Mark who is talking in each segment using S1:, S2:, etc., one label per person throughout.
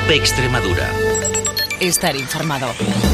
S1: COPE Extremadura.
S2: Estar informado.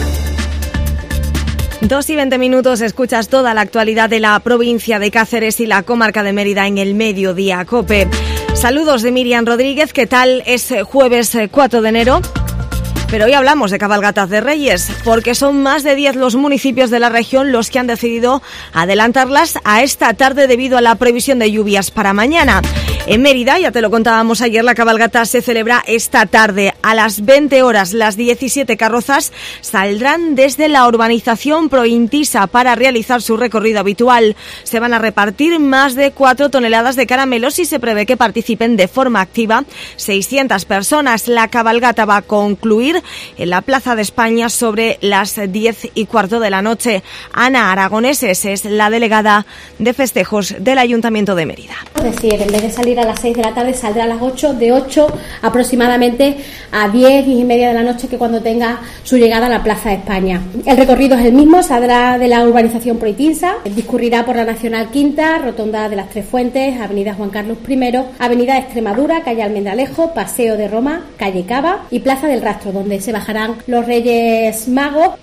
S3: 2:20, escuchas toda la actualidad de la provincia de Cáceres y la comarca de Mérida en el Mediodía COPE. Saludos de Miriam Rodríguez, ¿qué tal? Es jueves 4 de enero. Pero hoy hablamos de cabalgatas de Reyes, porque son más de 10 los municipios de la región los que han decidido adelantarlas a esta tarde debido a la previsión de lluvias para mañana. En Mérida, ya te lo contábamos ayer, la cabalgata se celebra esta tarde. A las 20 horas, las 17 carrozas saldrán desde la urbanización Prointisa para realizar su recorrido habitual. Se van a repartir más de 4 toneladas de caramelos y se prevé que participen de forma activa 600 personas. La cabalgata va a concluir en la Plaza de España sobre las 10:15 de la noche. Ana Aragoneses es la delegada de festejos del Ayuntamiento de Mérida.
S4: Es decir, en vez de salir a las 6 de la tarde, saldrá a las 8, de 8 aproximadamente a 10:30 de la noche, que cuando tenga su llegada a la Plaza de España. El recorrido es el mismo, saldrá de la urbanización Proitinsa, discurrirá por la Nacional Quinta, Rotonda de las Tres Fuentes, Avenida Juan Carlos I, Avenida Extremadura, Calle Almendralejo, Paseo de Roma, Calle Cava y Plaza del Rastro, donde se bajarán los Reyes Magos.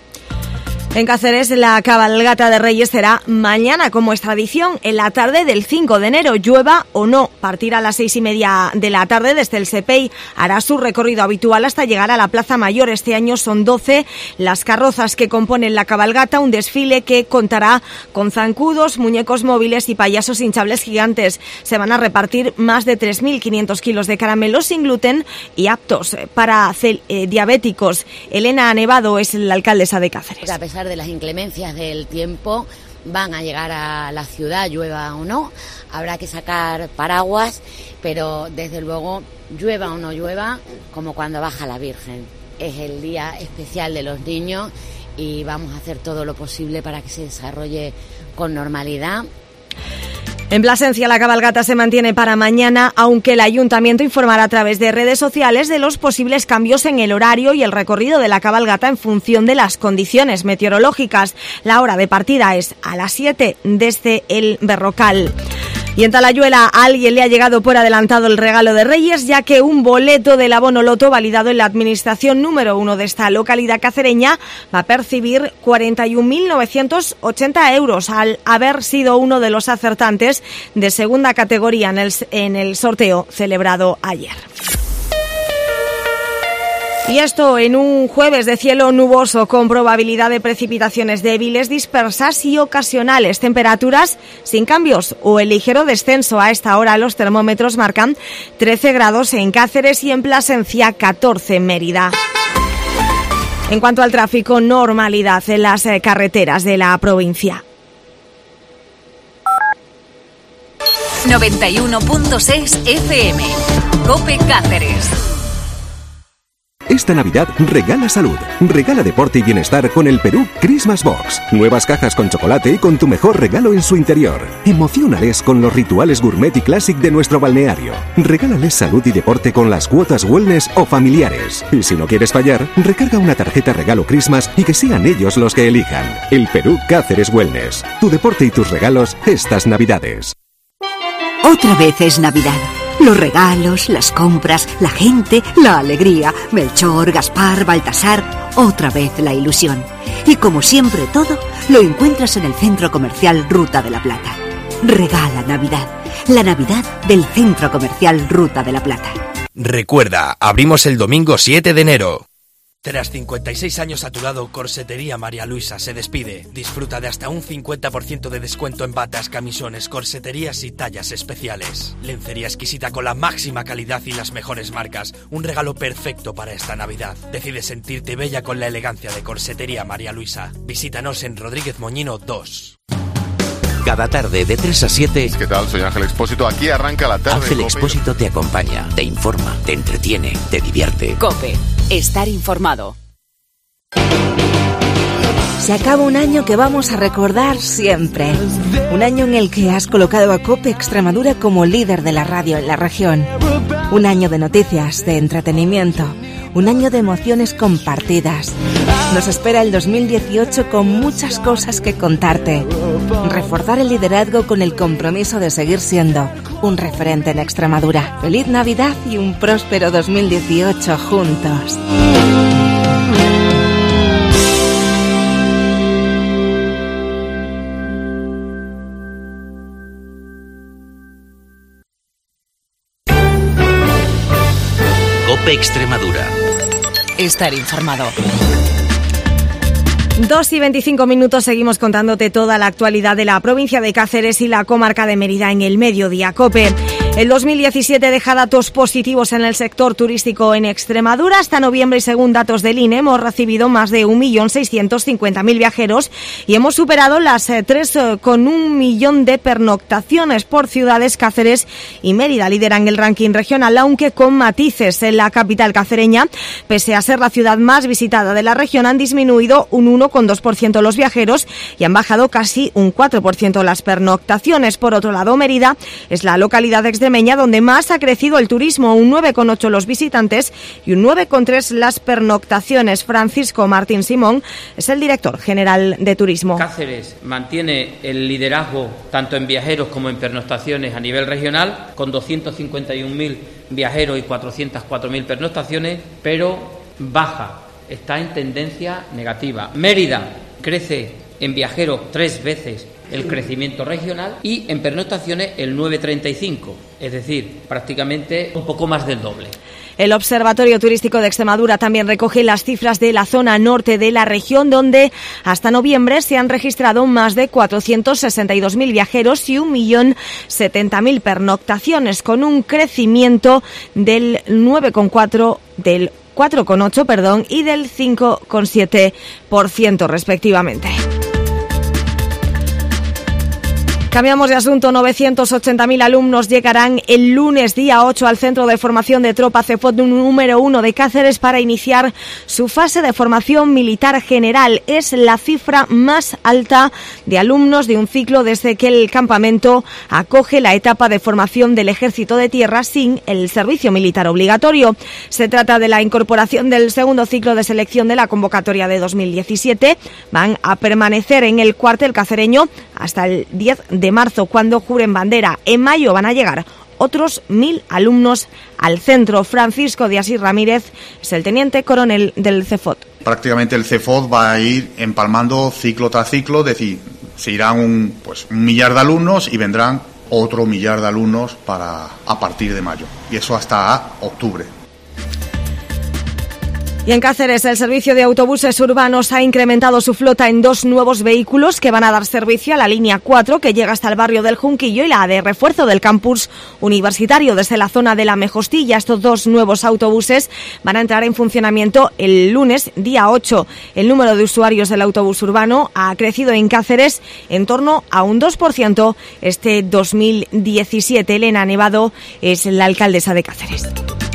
S3: En Cáceres, la cabalgata de Reyes será mañana, como es tradición, en la tarde del 5 de enero, llueva o no. Partirá a las 6:30 de la tarde desde el Sepey. Hará su recorrido habitual hasta llegar a la Plaza Mayor. Este año son 12 las carrozas que componen la cabalgata, un desfile que contará con zancudos, muñecos móviles y payasos hinchables gigantes. Se van a repartir más de 3.500 kilos de caramelos sin gluten y aptos para diabéticos. Elena Nevado es la alcaldesa de Cáceres.
S5: A pesar de las inclemencias del tiempo, van a llegar a la ciudad, llueva o no. Habrá que sacar paraguas, pero desde luego, llueva o no llueva, como cuando baja la Virgen. Es el día especial de los niños y vamos a hacer todo lo posible para que se desarrolle con normalidad.
S3: En Plasencia, la cabalgata se mantiene para mañana, aunque el Ayuntamiento informará a través de redes sociales de los posibles cambios en el horario y el recorrido de la cabalgata en función de las condiciones meteorológicas. La hora de partida es a las 7 desde el Berrocal. Y en Talayuela a alguien le ha llegado por adelantado el regalo de Reyes, ya que un boleto del abono loto validado en la administración número 1 de esta localidad cacereña va a percibir 41.980 euros al haber sido uno de los acertantes de segunda categoría en el sorteo celebrado ayer. Y esto en un jueves de cielo nuboso con probabilidad de precipitaciones débiles, dispersas y ocasionales. Temperaturas sin cambios o el ligero descenso. A esta hora los termómetros marcan 13 grados en Cáceres y en Plasencia 14 en Mérida. En cuanto al tráfico, normalidad en las carreteras de la provincia.
S2: 91.6 FM. COPE Cáceres.
S6: Esta Navidad regala salud, regala deporte y bienestar con el Perú Christmas Box. Nuevas cajas con chocolate y con tu mejor regalo en su interior. Emociónales con los rituales gourmet y classic de nuestro balneario. Regálales salud y deporte con las cuotas wellness o familiares. Y si no quieres fallar, recarga una tarjeta regalo Christmas y que sean ellos los que elijan. El Perú Cáceres Wellness. Tu deporte y tus regalos estas Navidades.
S7: Otra vez es Navidad. Los regalos, las compras, la gente, la alegría. Melchor, Gaspar, Baltasar. Otra vez la ilusión. Y como siempre todo, lo encuentras en el Centro Comercial Ruta de la Plata. Regala Navidad. La Navidad del Centro Comercial Ruta de la Plata.
S8: Recuerda, abrimos el domingo 7 de enero. Tras 56 años a tu lado, Corsetería María Luisa se despide. Disfruta de hasta un 50% de descuento en batas, camisones, corseterías y tallas especiales. Lencería exquisita con la máxima calidad y las mejores marcas. Un regalo perfecto para esta Navidad. Decide sentirte bella con la elegancia de Corsetería María Luisa. Visítanos en Rodríguez Moñino 2.
S1: Cada tarde de 3 a 7...
S9: ¿Qué tal? Soy Ángel Expósito. Aquí arranca la tarde.
S1: Ángel Expósito te acompaña, te informa, te entretiene, te divierte.
S2: COPE. Estar informado.
S10: Se acaba un año que vamos a recordar siempre. Un año en el que has colocado a COPE Extremadura como líder de la radio en la región. Un año de noticias, de entretenimiento. Un año de emociones compartidas. Nos espera el 2018 con muchas cosas que contarte. Reforzar el liderazgo con el compromiso de seguir siendo un referente en Extremadura. Feliz Navidad y un próspero 2018 juntos.
S1: COPE Extremadura.
S2: Estar informado.
S3: 2:25, seguimos contándote toda la actualidad de la provincia de Cáceres y la comarca de Mérida en el Mediodía COPE. El 2017 deja datos positivos en el sector turístico en Extremadura. Hasta noviembre y según datos del INE hemos recibido más de 1.650.000 viajeros y hemos superado las 3,1 millones de pernoctaciones por ciudades. Cáceres y Mérida lideran el ranking regional, aunque con matices. En la capital cacereña, pese a ser la ciudad más visitada de la región, han disminuido un 1,2% los viajeros y han bajado casi un 4% las pernoctaciones. Por otro lado, Mérida es la localidad extremeña donde más ha crecido el turismo, un 9,8 los visitantes y un 9,3 las pernoctaciones. Francisco Martín Simón es el director general de turismo.
S11: Cáceres mantiene el liderazgo tanto en viajeros como en pernoctaciones a nivel regional, con 251.000 viajeros y 404.000 pernoctaciones, pero baja, está en tendencia negativa. Mérida crece en viajeros 3 veces el crecimiento regional y en pernoctaciones el 9,35, es decir, prácticamente un poco más del doble.
S3: El Observatorio Turístico de Extremadura también recoge las cifras de la zona norte de la región, donde hasta noviembre se han registrado más de 462.000 viajeros y 1.070.000 pernoctaciones, con un crecimiento del 9,4, del 4,8, y del 5,7% respectivamente. Cambiamos de asunto. 980.000 alumnos llegarán el lunes día 8 al Centro de Formación de Tropa CEFOT número 1 de Cáceres para iniciar su fase de formación militar general. Es la cifra más alta de alumnos de un ciclo desde que el campamento acoge la etapa de formación del Ejército de Tierra sin el servicio militar obligatorio. Se trata de la incorporación del segundo ciclo de selección de la convocatoria de 2017. Van a permanecer en el cuartel cacereño hasta el 10 de marzo, cuando juren bandera. En mayo van a llegar otros 1.000 alumnos al centro. Francisco de Asís Ramírez es el teniente coronel del CEFOT.
S12: Prácticamente el CEFOT va a ir empalmando ciclo tras ciclo, es decir, se irán un millar de alumnos y vendrán otro millar de alumnos a partir de mayo, y eso hasta octubre.
S3: Y en Cáceres, el servicio de autobuses urbanos ha incrementado su flota en 2 nuevos vehículos que van a dar servicio a la línea 4, que llega hasta el barrio del Junquillo, y la de refuerzo del campus universitario desde la zona de la Mejostilla. Estos 2 nuevos autobuses van a entrar en funcionamiento el lunes, día 8. El número de usuarios del autobús urbano ha crecido en Cáceres en torno a un 2% este 2017. Elena Nevado es la alcaldesa de Cáceres.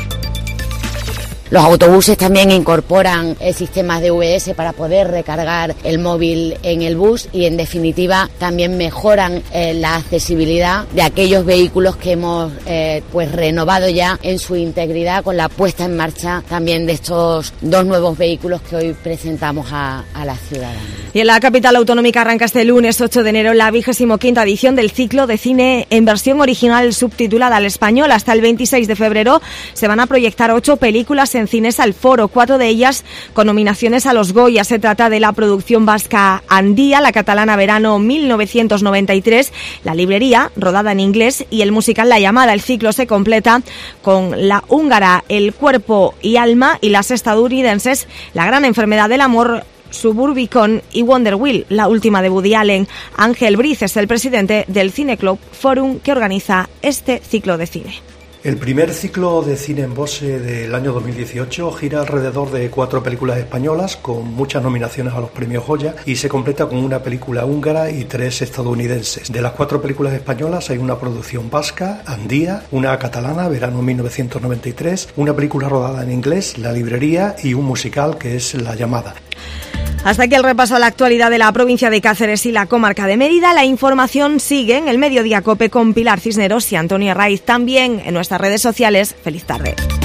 S5: Los autobuses también incorporan sistemas de UVS para poder recargar el móvil en el bus y, en definitiva, también mejoran la accesibilidad de aquellos vehículos que hemos renovado ya en su integridad, con la puesta en marcha también de estos 2 nuevos vehículos que hoy presentamos a la ciudadanía.
S3: Y en la capital autonómica arranca este lunes 8 de enero la 25ª edición del ciclo de cine en versión original subtitulada al español. Hasta el 26 de febrero se van a proyectar 8 películas en cines al foro, 4 de ellas con nominaciones a los Goya. Se trata de la producción vasca Andía, la catalana Verano 1993, La librería, rodada en inglés, y el musical La llamada. El ciclo se completa con la húngara El cuerpo y alma y las estadounidenses La gran enfermedad del amor, Suburbicon y Wonder Wheel, la última de Woody Allen. Ángel Briz es el presidente del Cineclub Forum, que organiza este ciclo de cine.
S13: El primer ciclo de cine en Bose del año 2018 gira alrededor de 4 películas españolas con muchas nominaciones a los premios Goya, y se completa con una película húngara y 3 estadounidenses. De las 4 películas españolas hay una producción vasca, Andía, una catalana, Verano 1993, una película rodada en inglés, La librería, y un musical que es La llamada.
S3: Hasta aquí el repaso a la actualidad de la provincia de Cáceres y la comarca de Mérida. La información sigue en el Mediodía COPE con Pilar Cisneros y Antonio Raiz. También en nuestras redes sociales. Feliz tarde.